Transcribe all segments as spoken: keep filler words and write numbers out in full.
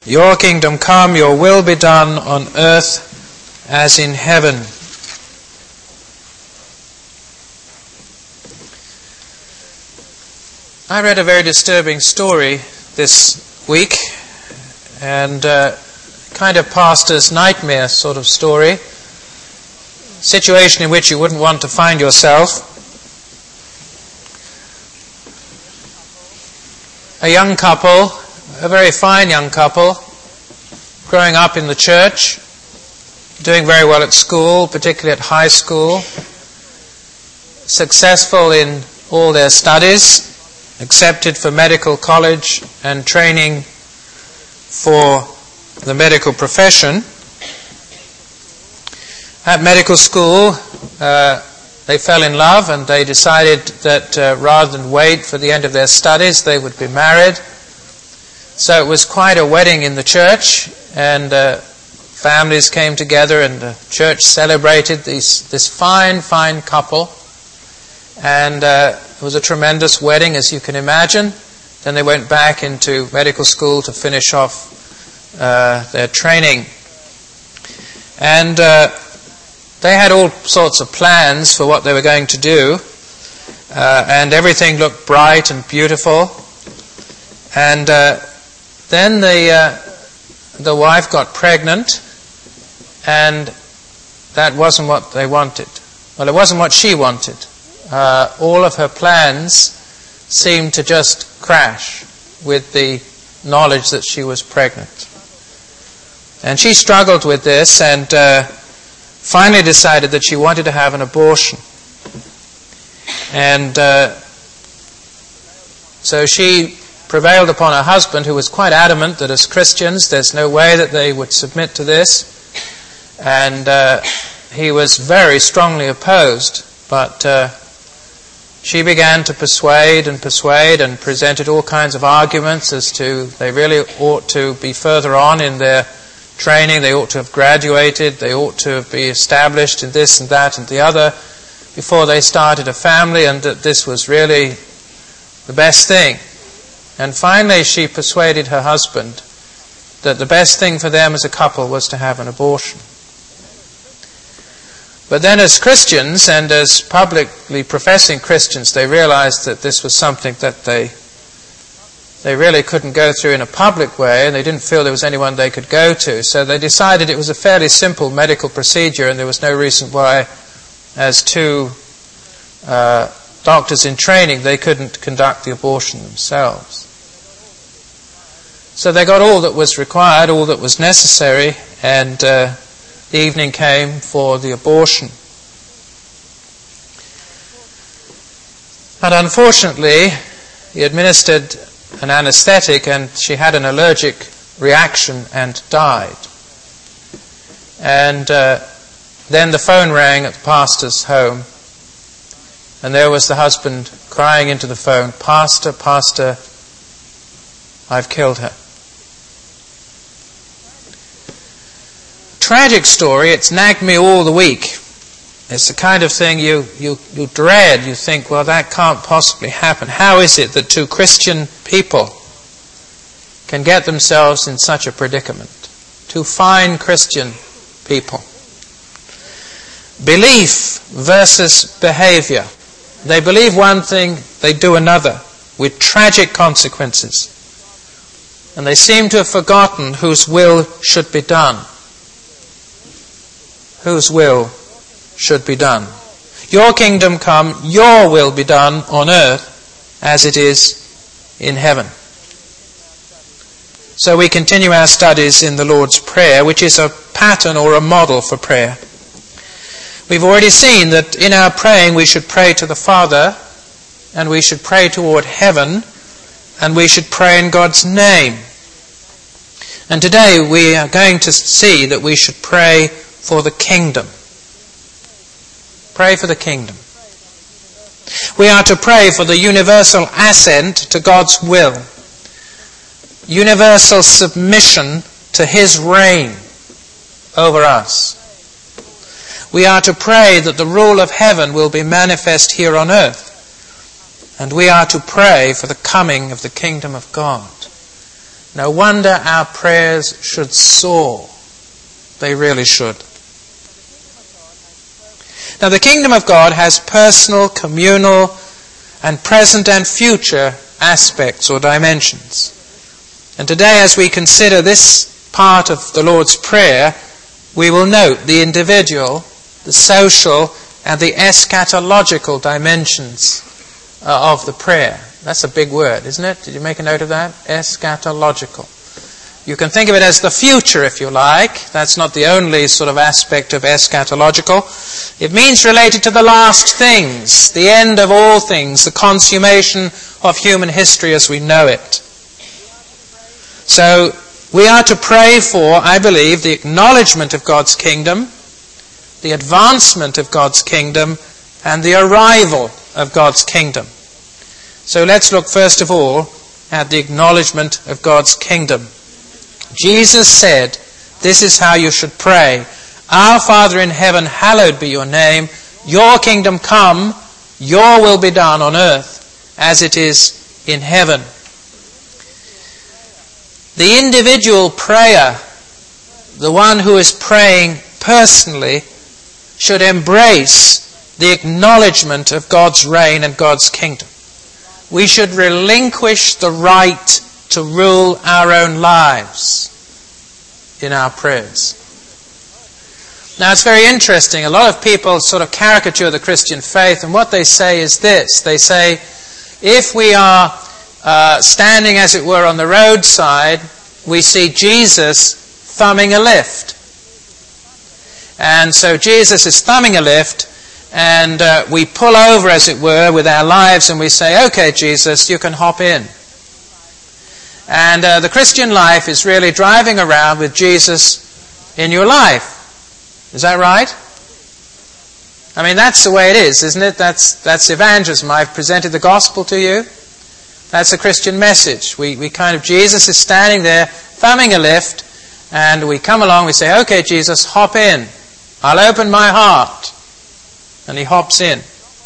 Your kingdom come, your will be done on earth as in heaven. I read a very disturbing story this week, and uh, kind of pastor's nightmare sort of story, situation in which you wouldn't want to find yourself. A young couple, a very fine young couple, growing up in the church, doing very well at school, particularly at high school, successful in all their studies, accepted for medical college and training for the medical profession. At medical school, uh, they fell in love and they decided that uh, rather than wait for the end of their studies, they would be married. So it was quite a wedding in the church, and uh, families came together and the church celebrated these, this fine, fine couple. And uh, it was a tremendous wedding, as you can imagine. Then they went back into medical school to finish off uh, their training. And uh, they had all sorts of plans for what they were going to do. Uh, and everything looked bright and beautiful. And uh, then the, uh, the wife got pregnant, and that wasn't what they wanted. Well, it wasn't what she wanted. Uh, all of her plans seemed to just crash with the knowledge that she was pregnant. And she struggled with this and uh, finally decided that she wanted to have an abortion. And uh, so she prevailed upon her husband, who was quite adamant that as Christians there's no way that they would submit to this. And uh, he was very strongly opposed, but uh, she began to persuade and persuade and presented all kinds of arguments as to they really ought to be further on in their training, they ought to have graduated, they ought to be established in this and that and the other before they started a family, and that this was really the best thing. And finally she persuaded her husband that the best thing for them as a couple was to have an abortion. But then as Christians, and as publicly professing Christians, they realized that this was something that they they really couldn't go through in a public way, and they didn't feel there was anyone they could go to. So they decided it was a fairly simple medical procedure, and there was no reason why, as two uh, doctors in training, they couldn't conduct the abortion themselves. So they got all that was required, all that was necessary, and uh, the evening came for the abortion. And unfortunately, he administered an anesthetic and she had an allergic reaction and died. And uh, then the phone rang at the pastor's home, and there was the husband crying into the phone, "Pastor, Pastor, I've killed her." Tragic story. It's nagged me all the week. It's the kind of thing you, you, you dread. You think, well, that can't possibly happen. How is it that two Christian people can get themselves in such a predicament? Two fine Christian people. Belief versus behavior. They believe one thing, they do another, with tragic consequences. And they seem to have forgotten whose will should be done. Whose will should be done. Your kingdom come, your will be done on earth as it is in heaven. So we continue our studies in the Lord's Prayer, which is a pattern or a model for prayer. We've already seen that in our praying we should pray to the Father, and we should pray toward heaven, and we should pray in God's name. And today we are going to see that we should pray for the kingdom. Pray for the kingdom. We are to pray for the universal assent to God's will. Universal submission to His reign over us. We are to pray that the rule of heaven will be manifest here on earth. And we are to pray for the coming of the kingdom of God. No wonder our prayers should soar. They really should. Now, the kingdom of God has personal, communal, and present and future aspects or dimensions. And today, as we consider this part of the Lord's Prayer, we will note the individual, the social, and the eschatological dimensions uh, of the prayer. That's a big word, isn't it? Did you make a note of that? Eschatological. You can think of it as the future, if you like. That's not the only sort of aspect of eschatological. It means related to the last things, the end of all things, the consummation of human history as we know it. So, we are to pray for, I believe, the acknowledgement of God's kingdom, the advancement of God's kingdom, and the arrival of God's kingdom. So let's look first of all at the acknowledgement of God's kingdom. Jesus said, this is how you should pray. Our Father in heaven, hallowed be your name. Your kingdom come, your will be done on earth as it is in heaven. The individual prayer, the one who is praying personally, should embrace the acknowledgement of God's reign and God's kingdom. We should relinquish the right to rule our own lives in our prayers. Now, it's very interesting. A lot of people sort of caricature the Christian faith, and what they say is this. They say, if we are uh, standing, as it were, on the roadside, we see Jesus thumbing a lift. And so Jesus is thumbing a lift, and uh, we pull over, as it were, with our lives, and we say, okay, Jesus, you can hop in. And uh, the Christian life is really driving around with Jesus in your life. Is that right? I mean, that's the way it is, isn't it? That's that's evangelism. I've presented the gospel to you. That's a Christian message. We we kind of, Jesus is standing there, thumbing a lift, and we come along, we say, okay, Jesus, hop in. I'll open my heart. And he hops in.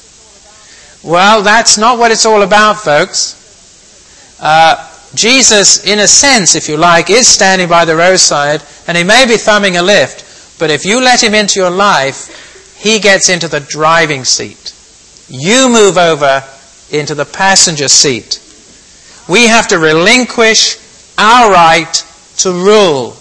Well, that's not what it's all about, folks. Uh, Jesus, in a sense, if you like, is standing by the roadside, and he may be thumbing a lift, but if you let him into your life, he gets into the driving seat. You move over into the passenger seat. We have to relinquish our right to rule.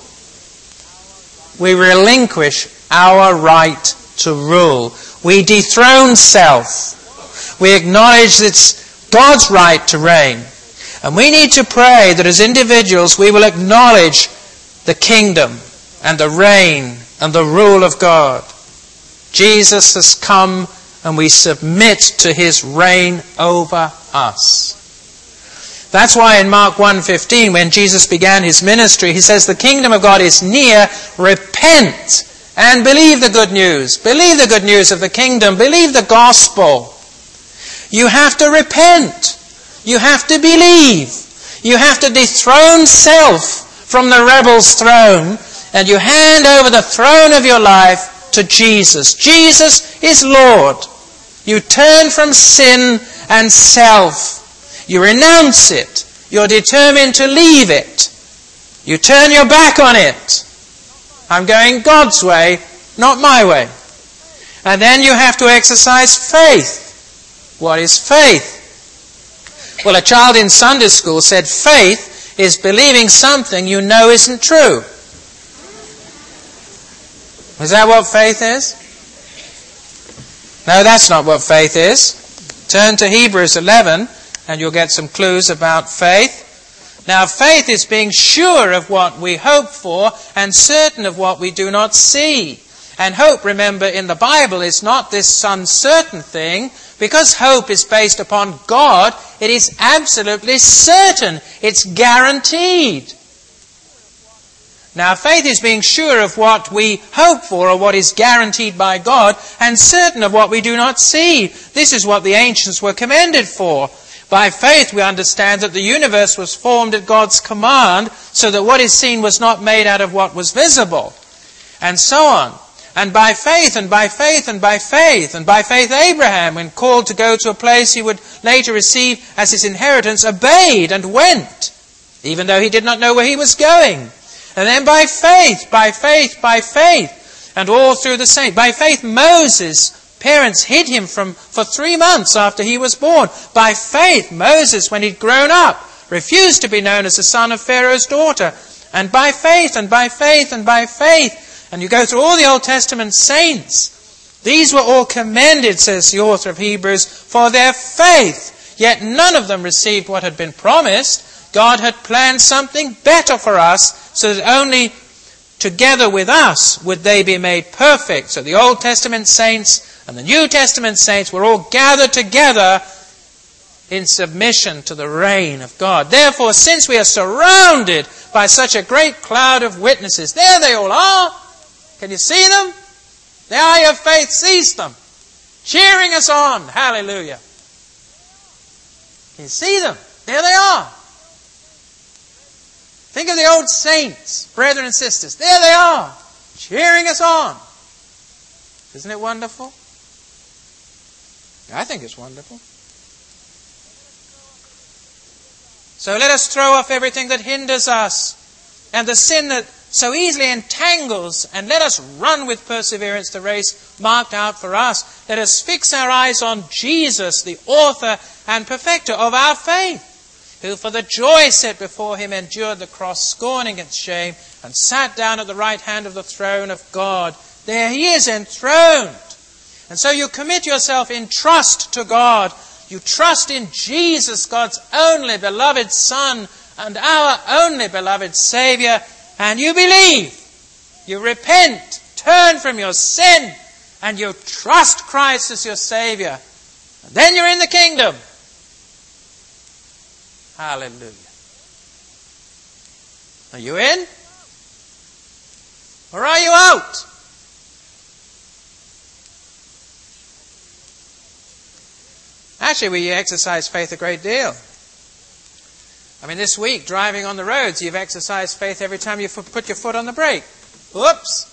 We relinquish our right to rule. We dethrone self. We acknowledge that it's God's right to reign. And we need to pray that as individuals we will acknowledge the kingdom and the reign and the rule of God. Jesus has come and we submit to his reign over us. That's why in Mark one fifteen, when Jesus began his ministry, he says, the kingdom of God is near, repent and believe the good news. Believe the good news of the kingdom. Believe the gospel. You have to repent. You have to believe. You have to dethrone self from the rebel's throne, and you hand over the throne of your life to Jesus. Jesus is Lord. You turn from sin and self. You renounce it. You're determined to leave it. You turn your back on it. I'm going God's way, not my way. And then you have to exercise faith. What is faith? Well, a child in Sunday school said faith is believing something you know isn't true. Is that what faith is? No, that's not what faith is. Turn to Hebrews eleven and you'll get some clues about faith. Now, faith is being sure of what we hope for and certain of what we do not see. And hope, remember, in the Bible is not this uncertain thing. Because hope is based upon God, it is absolutely certain. It's guaranteed. Now, faith is being sure of what we hope for or what is guaranteed by God and certain of what we do not see. This is what the ancients were commended for. By faith we understand that the universe was formed at God's command, so that what is seen was not made out of what was visible, and so on. And by faith, and by faith, and by faith, and by faith Abraham, when called to go to a place he would later receive as his inheritance, obeyed and went. even though he did not know where he was going. And then by faith, by faith, by faith, and all through the saints. By faith, Moses' parents hid him from for three months after he was born. By faith, Moses, when he'd grown up, refused to be known as the son of Pharaoh's daughter. And by faith, and by faith, and by faith. And you go through all the Old Testament saints. These were all commended, says the author of Hebrews, for their faith. Yet none of them received what had been promised. God had planned something better for us, so that only together with us would they be made perfect. So the Old Testament saints and the New Testament saints were all gathered together in submission to the reign of God. Therefore, since we are surrounded by such a great cloud of witnesses, there they all are. Can you see them? The eye of faith sees them, cheering us on. Hallelujah. Can you see them? There they are. Think of the old saints, brethren and sisters. There they are, cheering us on. Isn't it wonderful? I think it's wonderful. So let us throw off everything that hinders us and the sin that so easily entangles, and let us run with perseverance the race marked out for us. Let us fix our eyes on Jesus, the author and perfecter of our faith, who for the joy set before him endured the cross, scorning its shame, and sat down at the right hand of the throne of God. There he is enthroned. And so you commit yourself in trust to God. You trust in Jesus, God's only beloved Son and our only beloved Saviour, and you believe. You repent, turn from your sin, and you trust Christ as your Saviour. And then you're in the kingdom. Hallelujah. Are you in? Or are you out? Actually, we exercise faith a great deal. I mean, this week, driving on the roads, you've exercised faith every time you put your foot on the brake. Whoops.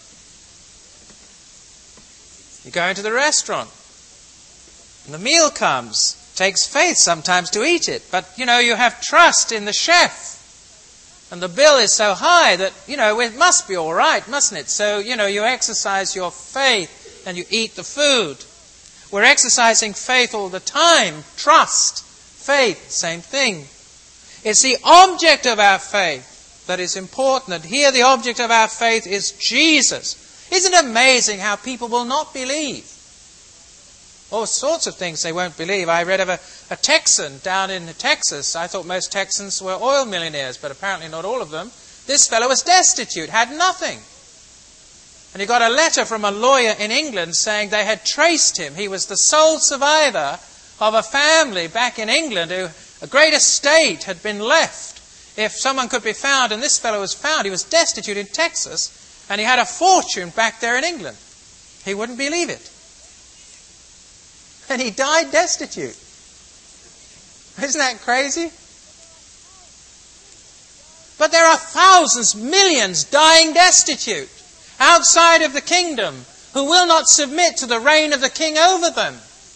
You go into the restaurant, and the meal comes. It takes faith sometimes to eat it. But, you know, you have trust in the chef. And the bill is so high that, you know, it must be all right, mustn't it? So, you know, you exercise your faith and you eat the food. We're exercising faith all the time. Trust, faith, same thing. It's the object of our faith that is important. And here the object of our faith is Jesus. Isn't it amazing how people will not believe? All sorts of things they won't believe. I read of a, a Texan down in Texas. I thought most Texans were oil millionaires, but apparently not all of them. This fellow was destitute, had nothing. And he got a letter from a lawyer in England saying they had traced him. He was the sole survivor of a family back in England who a great estate had been left. If someone could be found, and this fellow was found, he was destitute in Texas, and he had a fortune back there in England. He wouldn't believe it. And he died destitute. Isn't that crazy? But there are thousands, millions dying destitute outside of the kingdom who will not submit to the reign of the king over them.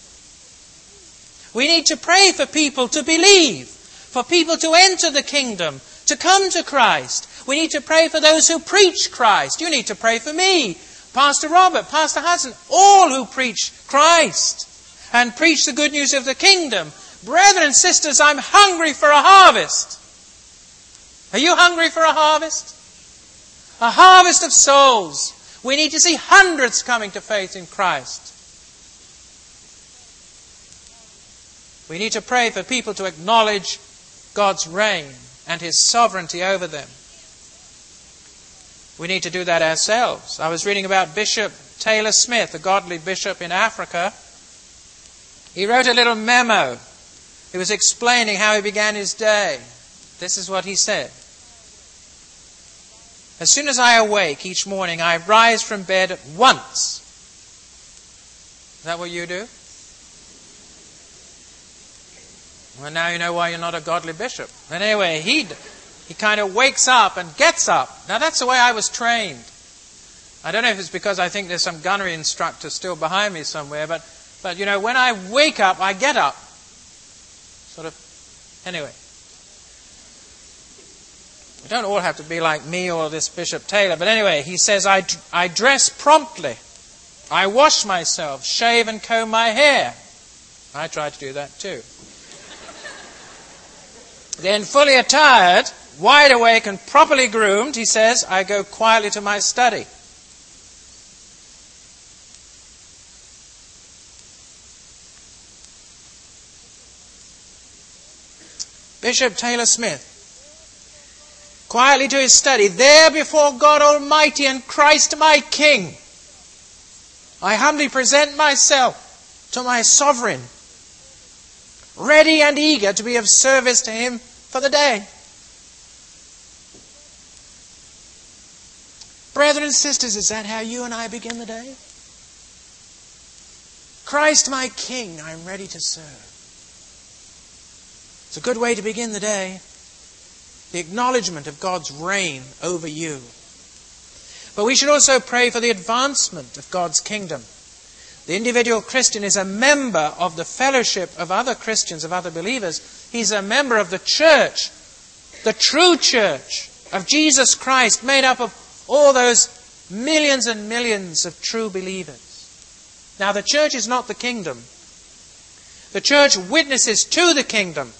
We need to pray for people to believe, for people to enter the kingdom, to come to Christ. We need to pray for those who preach Christ. You need to pray for me, Pastor Robert, Pastor Hudson, all who preach Christ and preach the good news of the kingdom. Brethren and sisters, I'm hungry for a harvest. Are you hungry for a harvest? A harvest of souls. We need to see hundreds coming to faith in Christ. We need to pray for people to acknowledge God's reign and His sovereignty over them. We need to do that ourselves. I was reading about Bishop Taylor Smith, a godly bishop in Africa. He wrote a little memo. He was explaining how he began his day. This is what he said. As soon as I awake each morning, I rise from bed at once. Is that what you do? Well, now you know why you're not a godly bishop. But anyway, he he kind of wakes up and gets up. Now that's the way I was trained. I don't know if it's because I think there's some gunnery instructor still behind me somewhere, but, but you know, when I wake up, I get up. Sort of, anyway. We don't all have to be like me or this Bishop Taylor, but anyway, he says, I, I dress promptly. I wash myself, shave and comb my hair. I try to do that too. Then fully attired, wide awake and properly groomed, he says, I go quietly to my study. Bishop Taylor Smith, quietly to his study, there before God Almighty and Christ my King, I humbly present myself to my Sovereign, ready and eager to be of service to Him for the day. Brethren and sisters, is that how you and I begin the day? Christ my King, I'm ready to serve. It's a good way to begin the day. The acknowledgement of God's reign over you. But we should also pray for the advancement of God's kingdom. The individual Christian is a member of the fellowship of other Christians, of other believers. He's a member of the church, the true church of Jesus Christ, made up of all those millions and millions of true believers. Now, the church is not the kingdom. The church witnesses to the kingdom.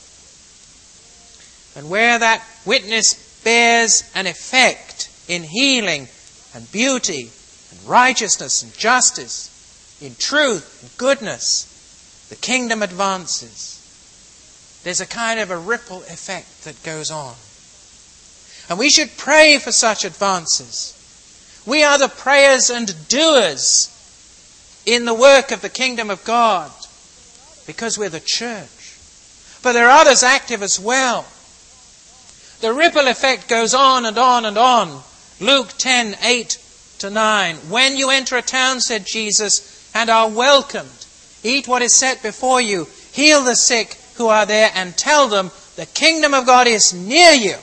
And where that witness bears an effect in healing and beauty and righteousness and justice, in truth and goodness, the kingdom advances. There's a kind of a ripple effect that goes on. And we should pray for such advances. We are the prayers and doers in the work of the kingdom of God because we're the church. But there are others active as well. The ripple effect goes on and on and on. Luke ten, eight to nine. When you enter a town, said Jesus, and are welcomed, eat what is set before you, heal the sick who are there, and tell them the kingdom of God is near you.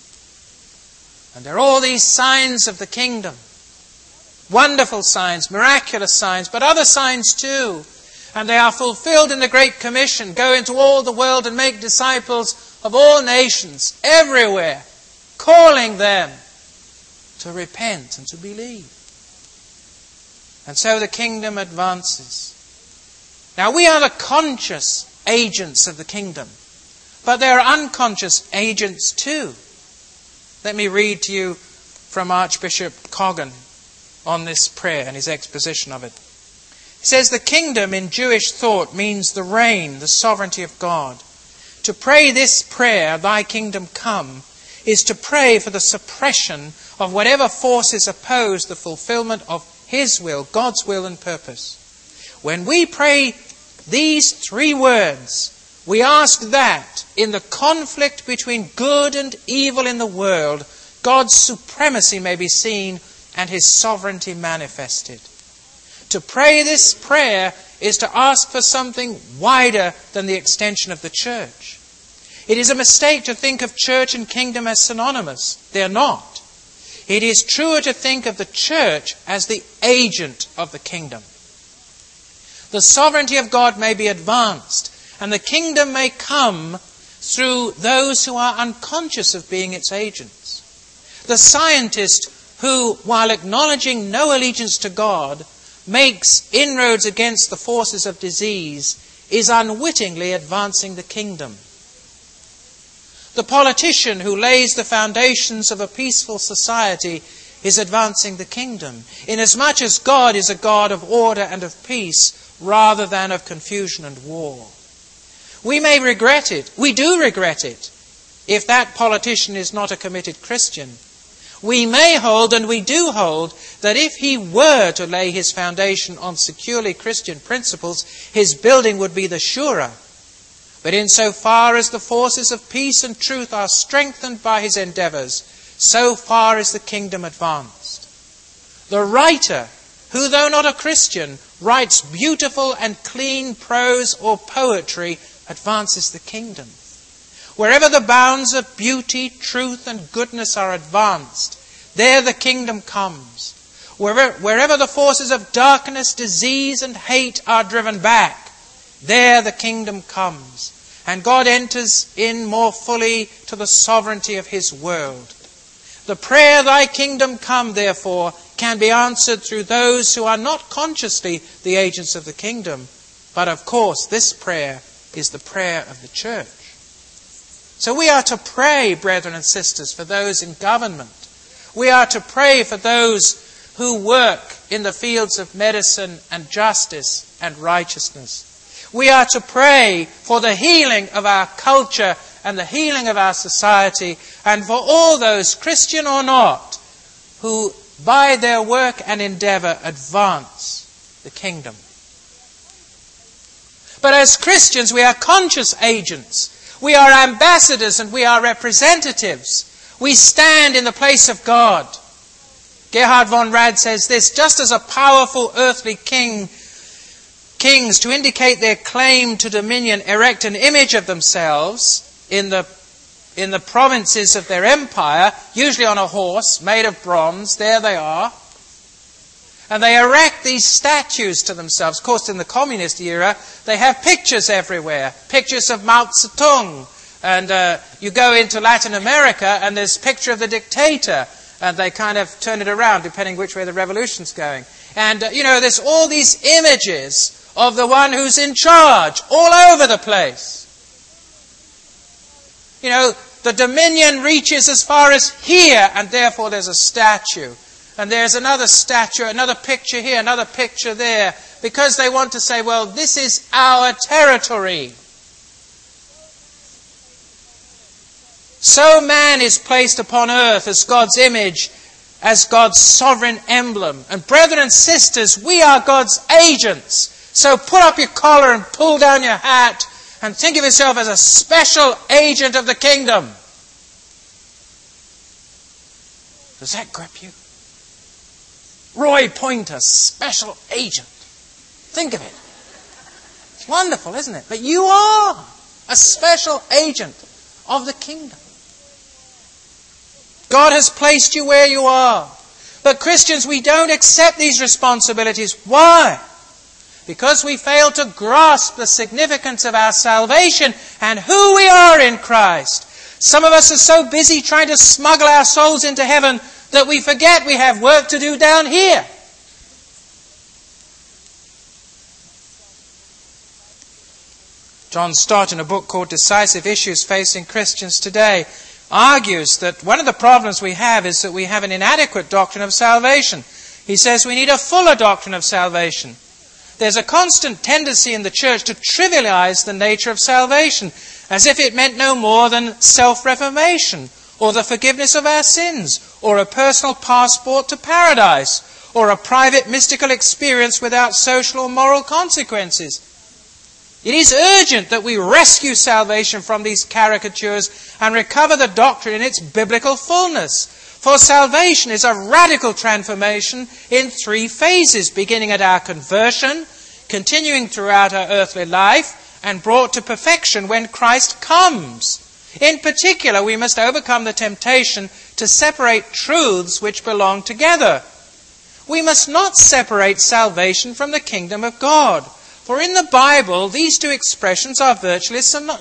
And there are all these signs of the kingdom. Wonderful signs, miraculous signs, but other signs too. And they are fulfilled in the Great Commission. Go into all the world and make disciples of all nations, everywhere, calling them to repent and to believe. And so the kingdom advances. Now we are the conscious agents of the kingdom, but there are unconscious agents too. Let me read to you from Archbishop Coggan on this prayer and his exposition of it. He says, the kingdom in Jewish thought means the reign, the sovereignty of God. To pray this prayer, thy kingdom come, is to pray for the suppression of whatever forces oppose the fulfillment of His will, God's will and purpose. When we pray these three words, we ask that in the conflict between good and evil in the world, God's supremacy may be seen and His sovereignty manifested. To pray this prayer is to ask for something wider than the extension of the church. It is a mistake to think of church and kingdom as synonymous. They are not. It is truer to think of the church as the agent of the kingdom. The sovereignty of God may be advanced, and the kingdom may come through those who are unconscious of being its agents. The scientist who, while acknowledging no allegiance to God, makes inroads against the forces of disease, is unwittingly advancing the kingdom. The politician who lays the foundations of a peaceful society is advancing the kingdom, inasmuch as God is a God of order and of peace rather than of confusion and war. We may regret it, we do regret it, if that politician is not a committed Christian. We may hold, and we do hold, that if he were to lay his foundation on securely Christian principles, his building would be the surer. But insofar as the forces of peace and truth are strengthened by his endeavours, so far is the kingdom advanced. The writer, who though not a Christian, writes beautiful and clean prose or poetry, advances the kingdom. Wherever the bounds of beauty, truth and goodness are advanced, there the kingdom comes. Wherever, wherever the forces of darkness, disease and hate are driven back, there the kingdom comes. And God enters in more fully to the sovereignty of His world. The prayer, thy kingdom come, therefore, can be answered through those who are not consciously the agents of the kingdom. But of course, this prayer is the prayer of the church. So we are to pray, brethren and sisters, for those in government. We are to pray for those who work in the fields of medicine and justice and righteousness. We are to pray for the healing of our culture and the healing of our society, and for all those, Christian or not, who by their work and endeavor advance the kingdom. But as Christians, we are conscious agents. We are ambassadors and we are representatives. We stand in the place of God. Gerhard von Rad says this: just as a powerful earthly king, kings, to indicate their claim to dominion, erect an image of themselves in the in the provinces of their empire, usually on a horse made of bronze, there they are. And they erect these statues to themselves. Of course, in the communist era, they have pictures everywhere. Pictures of Mao Zedong. And uh, you go into Latin America and there's a picture of the dictator. And they kind of turn it around depending which way the revolution's going. And, uh, you know, there's all these images of the one who's in charge all over the place. You know, the dominion reaches as far as here, and therefore there's a statue. And there's another statue, another picture here, another picture there, because they want to say, well, this is our territory. So man is placed upon earth as God's image, as God's sovereign emblem. And brethren and sisters, we are God's agents. So put up your collar and pull down your hat and think of yourself as a special agent of the kingdom. Does that grip you? Roy Pointer, special agent. Think of it. It's wonderful, isn't it? But you are a special agent of the kingdom. God has placed you where you are. But Christians, we don't accept these responsibilities. Why? Because we fail to grasp the significance of our salvation and who we are in Christ. Some of us are so busy trying to smuggle our souls into heaven that we forget we have work to do down here. John Stott, in a book called Decisive Issues Facing Christians Today, argues that one of the problems we have is that we have an inadequate doctrine of salvation. He says we need a fuller doctrine of salvation. There's a constant tendency in the church to trivialize the nature of salvation, as if it meant no more than self-reformation, or the forgiveness of our sins, or a personal passport to paradise, or a private mystical experience without social or moral consequences. It is urgent that we rescue salvation from these caricatures and recover the doctrine in its biblical fullness. For salvation is a radical transformation in three phases, beginning at our conversion, continuing throughout our earthly life, and brought to perfection when Christ comes. In particular, we must overcome the temptation to separate truths which belong together. We must not separate salvation from the kingdom of God. For in the Bible, these two expressions are virtually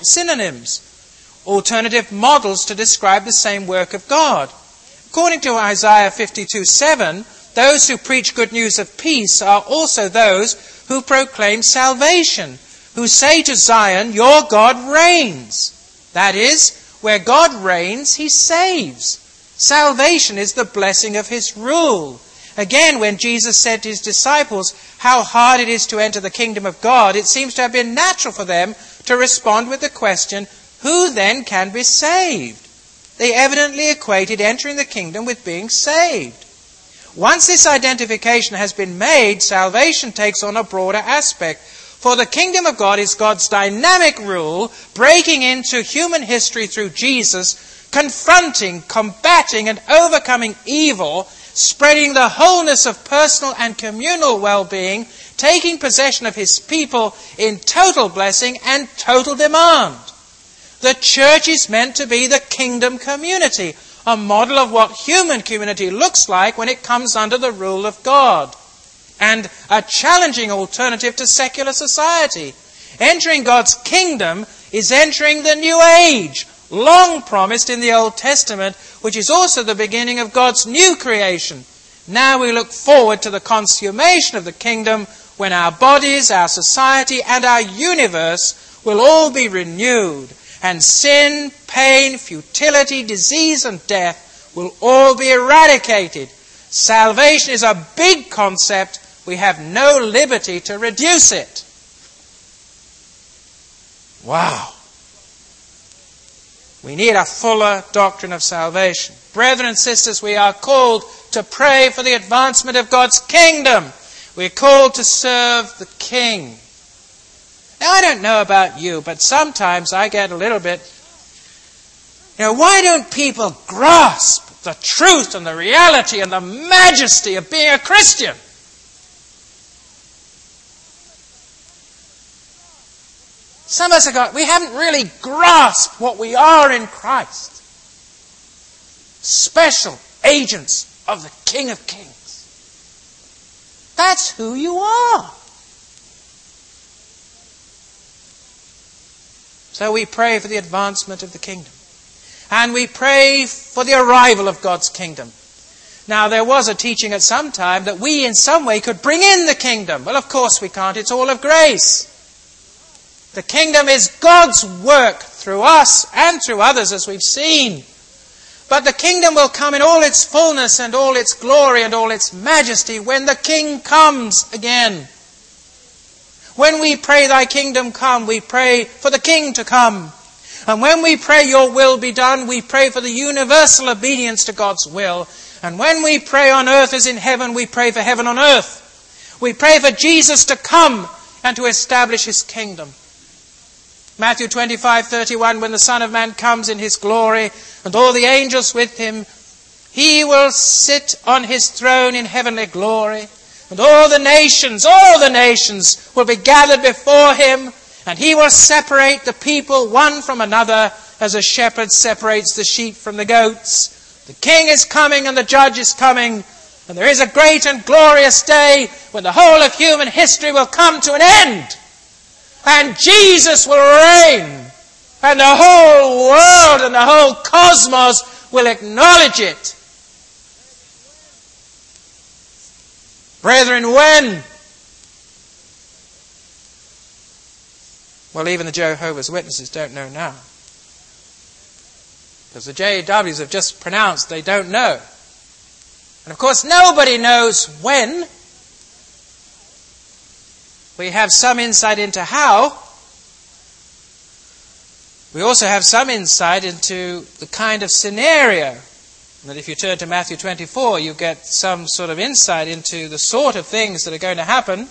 synonyms, alternative models to describe the same work of God. According to Isaiah fifty-two seven, those who preach good news of peace are also those who proclaim salvation, who say to Zion, your God reigns. That is, where God reigns, he saves. Salvation is the blessing of his rule. Again, when Jesus said to his disciples how hard it is to enter the kingdom of God, it seems to have been natural for them to respond with the question, who then can be saved? They evidently equated entering the kingdom with being saved. Once this identification has been made, salvation takes on a broader aspect. For the kingdom of God is God's dynamic rule, breaking into human history through Jesus, confronting, combating, and overcoming evil, spreading the wholeness of personal and communal well-being, taking possession of his people in total blessing and total demand. The church is meant to be the kingdom community, a model of what human community looks like when it comes under the rule of God, and a challenging alternative to secular society. Entering God's kingdom is entering the new age, long promised in the Old Testament, which is also the beginning of God's new creation. Now we look forward to the consummation of the kingdom, when our bodies, our society, and our universe will all be renewed, and sin, pain, futility, disease, and death will all be eradicated. Salvation is a big concept. We have no liberty to reduce it. Wow. We need a fuller doctrine of salvation. Brethren and sisters, we are called to pray for the advancement of God's kingdom. We're called to serve the King. Now, I don't know about you, but sometimes I get a little bit, you know, why don't people grasp the truth and the reality and the majesty of being a Christian? Some of us have got, we haven't really grasped what we are in Christ. Special agents of the King of Kings. That's who you are. So we pray for the advancement of the kingdom. And we pray for the arrival of God's kingdom. Now, there was a teaching at some time that we in some way could bring in the kingdom. Well, of course we can't. It's all of grace. The kingdom is God's work through us and through others, as we've seen. But the kingdom will come in all its fullness and all its glory and all its majesty when the King comes again. When we pray, thy kingdom come, we pray for the King to come. And when we pray, your will be done, we pray for the universal obedience to God's will. And when we pray on earth as in heaven, we pray for heaven on earth. We pray for Jesus to come and to establish his kingdom. Matthew twenty-five thirty-one, when the Son of Man comes in his glory and all the angels with him, he will sit on his throne in heavenly glory. And all the nations, all the nations will be gathered before him, and he will separate the people one from another as a shepherd separates the sheep from the goats. The King is coming and the Judge is coming, and there is a great and glorious day when the whole of human history will come to an end. And Jesus will reign, and the whole world and the whole cosmos will acknowledge it. Brethren, when? Well, even the Jehovah's Witnesses don't know now. Because the J Ws have just pronounced they don't know. And of course, nobody knows when. We have some insight into how. We also have some insight into the kind of scenario. And if you turn to Matthew twenty-four, you get some sort of insight into the sort of things that are going to happen.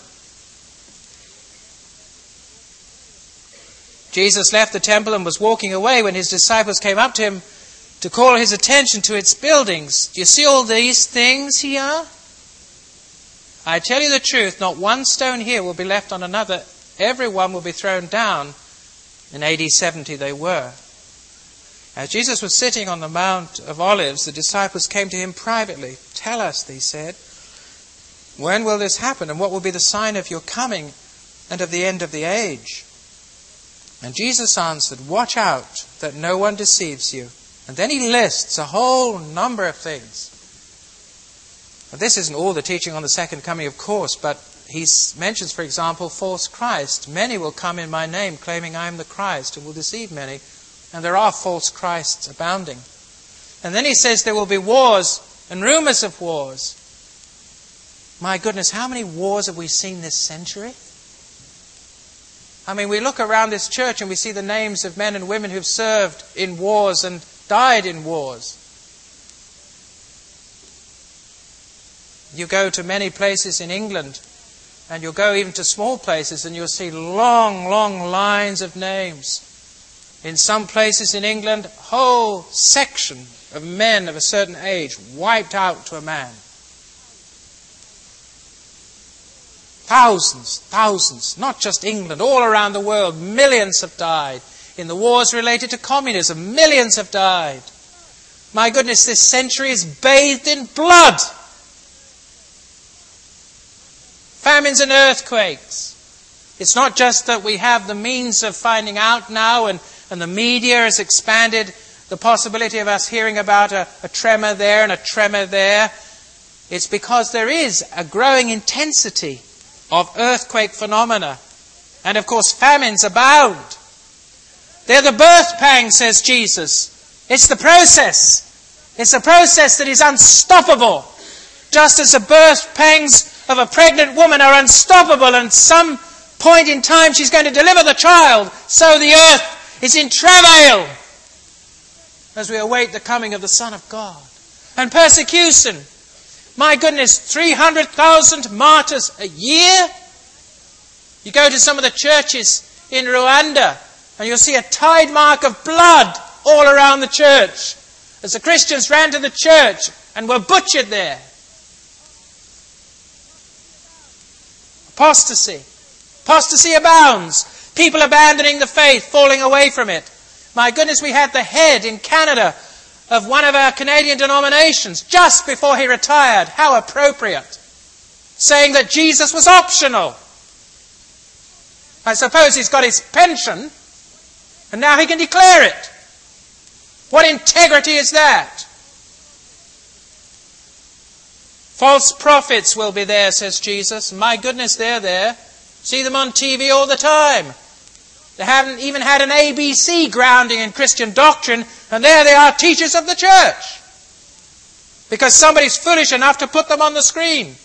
Jesus left the temple and was walking away when his disciples came up to him to call his attention to its buildings. Do you see all these things here? I tell you the truth, not one stone here will be left on another. Every one will be thrown down. In A D seventy they were. As Jesus was sitting on the Mount of Olives, the disciples came to him privately. Tell us, they said, when will this happen, and what will be the sign of your coming and of the end of the age? And Jesus answered, watch out that no one deceives you. And then he lists a whole number of things. Now, this isn't all the teaching on the second coming, of course, but he mentions, for example, false Christ. Many will come in my name, claiming I am the Christ, and will deceive many. And there are false Christs abounding. And then he says there will be wars and rumors of wars. My goodness, how many wars have we seen this century? I mean, we look around this church and we see the names of men and women who've served in wars and died in wars. You go to many places in England, and you'll go even to small places, and you'll see long, long lines of names. In some places in England, whole section of men of a certain age wiped out to a man. Thousands, thousands, not just England, all around the world, millions have died. In the wars related to communism, millions have died. My goodness, this century is bathed in blood. Famines and earthquakes. It's not just that we have the means of finding out now and and the media has expanded the possibility of us hearing about a, a tremor there and a tremor there, it's because there is a growing intensity of earthquake phenomena. And of course, famines abound. They're the birth pangs, says Jesus. It's the process. It's a process that is unstoppable. Just as the birth pangs of a pregnant woman are unstoppable, and some point in time she's going to deliver the child, so the earth is in travail as we await the coming of the Son of God. And persecution. My goodness, three hundred thousand martyrs a year? You go to some of the churches in Rwanda and you'll see a tide mark of blood all around the church as the Christians ran to the church and were butchered there. Apostasy. Apostasy abounds. People abandoning the faith, falling away from it. My goodness, we had the head in Canada of one of our Canadian denominations just before he retired. How appropriate. Saying that Jesus was optional. I suppose he's got his pension and now he can declare it. What integrity is that? False prophets will be there, says Jesus. My goodness, they're there. See them on T V all the time. They haven't even had an A B C grounding in Christian doctrine, and there they are, teachers of the church. Because somebody's foolish enough to put them on the screen.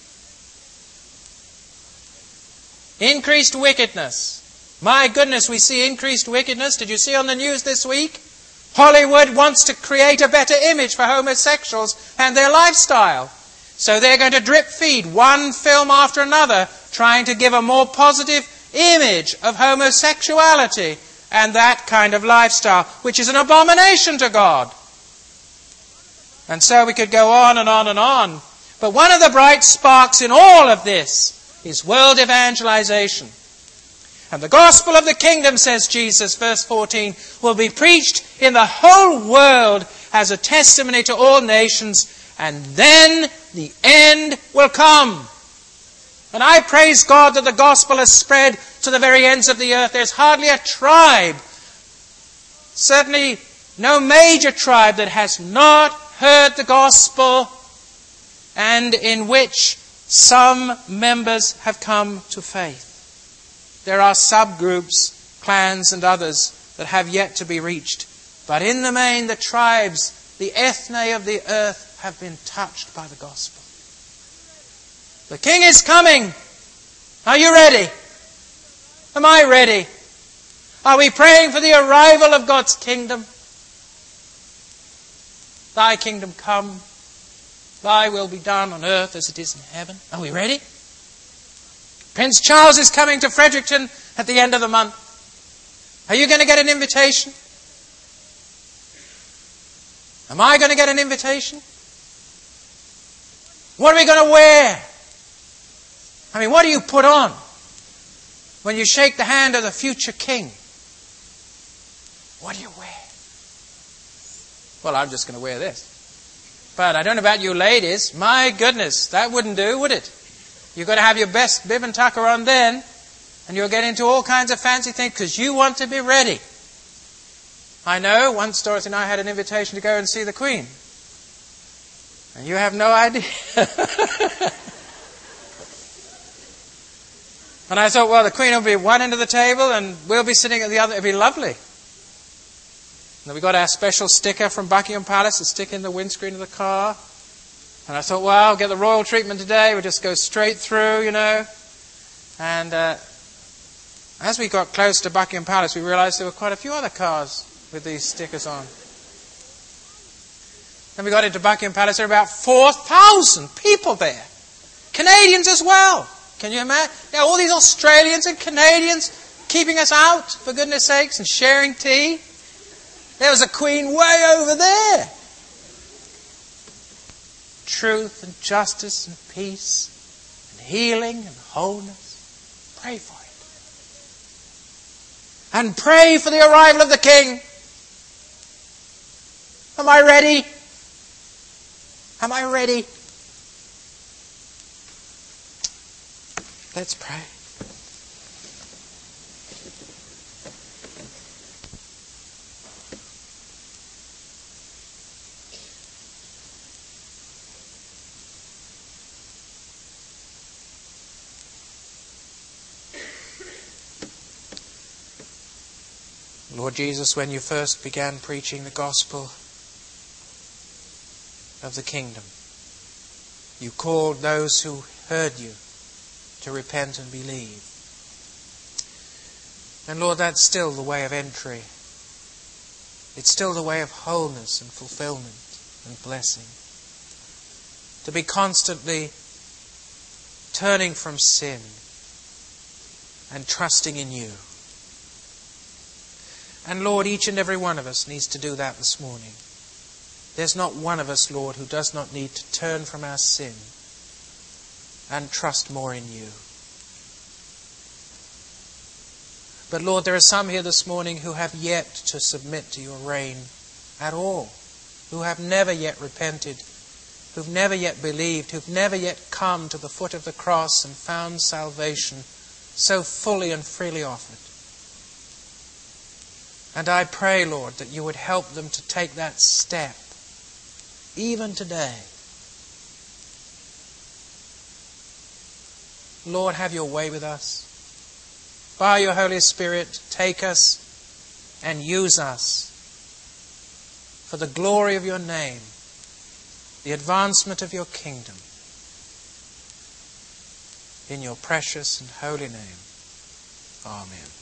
Increased wickedness. My goodness, we see increased wickedness. Did you see on the news this week? Hollywood wants to create a better image for homosexuals and their lifestyle. So they're going to drip feed one film after another, trying to give a more positive image of homosexuality and that kind of lifestyle, which is an abomination to God. And so we could go on and on and on. But one of the bright sparks in all of this is world evangelization. And the gospel of the kingdom, says Jesus, verse fourteen, will be preached in the whole world as a testimony to all nations, and then the end will come. And I praise God that the gospel has spread to the very ends of the earth. There's hardly a tribe, certainly no major tribe, that has not heard the gospel and in which some members have come to faith. There are subgroups, clans and others that have yet to be reached. But in the main, the tribes, the ethne of the earth, have been touched by the gospel. The King is coming. Are you ready? Am I ready? Are we praying for the arrival of God's kingdom? Thy kingdom come. Thy will be done on earth as it is in heaven. Are we ready? Prince Charles is coming to Fredericton at the end of the month. Are you going to get an invitation? Am I going to get an invitation? What are we going to wear? I mean, what do you put on when you shake the hand of the future king? What do you wear? Well, I'm just going to wear this. But I don't know about you ladies. My goodness, that wouldn't do, would it? You've got to have your best bib and tucker on then, and you'll get into all kinds of fancy things because you want to be ready. I know once Dorothy and I had an invitation to go and see the Queen. And you have no idea. And I thought, well, the Queen will be at one end of the table and we'll be sitting at the other. It'll be lovely. And then we got our special sticker from Buckingham Palace to stick in the windscreen of the car. And I thought, well, I'll get the royal treatment today. We'll just go straight through, you know. And uh, as we got close to Buckingham Palace, we realized there were quite a few other cars with these stickers on. Then we got into Buckingham Palace. There were about four thousand people there. Canadians as well. Can you imagine? Now, all these Australians and Canadians keeping us out, for goodness sakes, and sharing tea. There was a Queen way over there. Truth and justice and peace and healing and wholeness. Pray for it. And pray for the arrival of the King. Am I ready? Am I ready? Let's pray. Lord Jesus, when you first began preaching the gospel of the kingdom, you called those who heard you to repent and believe. And Lord, that's still the way of entry. It's still the way of wholeness and fulfillment and blessing. To be constantly turning from sin and trusting in you. And Lord, each and every one of us needs to do that this morning. There's not one of us, Lord, who does not need to turn from our sin and trust more in you. But Lord, there are some here this morning who have yet to submit to your reign at all, who have never yet repented, who've never yet believed, who've never yet come to the foot of the cross and found salvation so fully and freely offered. And I pray, Lord, that you would help them to take that step, even today. Lord, have your way with us. By your Holy Spirit, take us and use us for the glory of your name, the advancement of your kingdom. In your precious and holy name. Amen.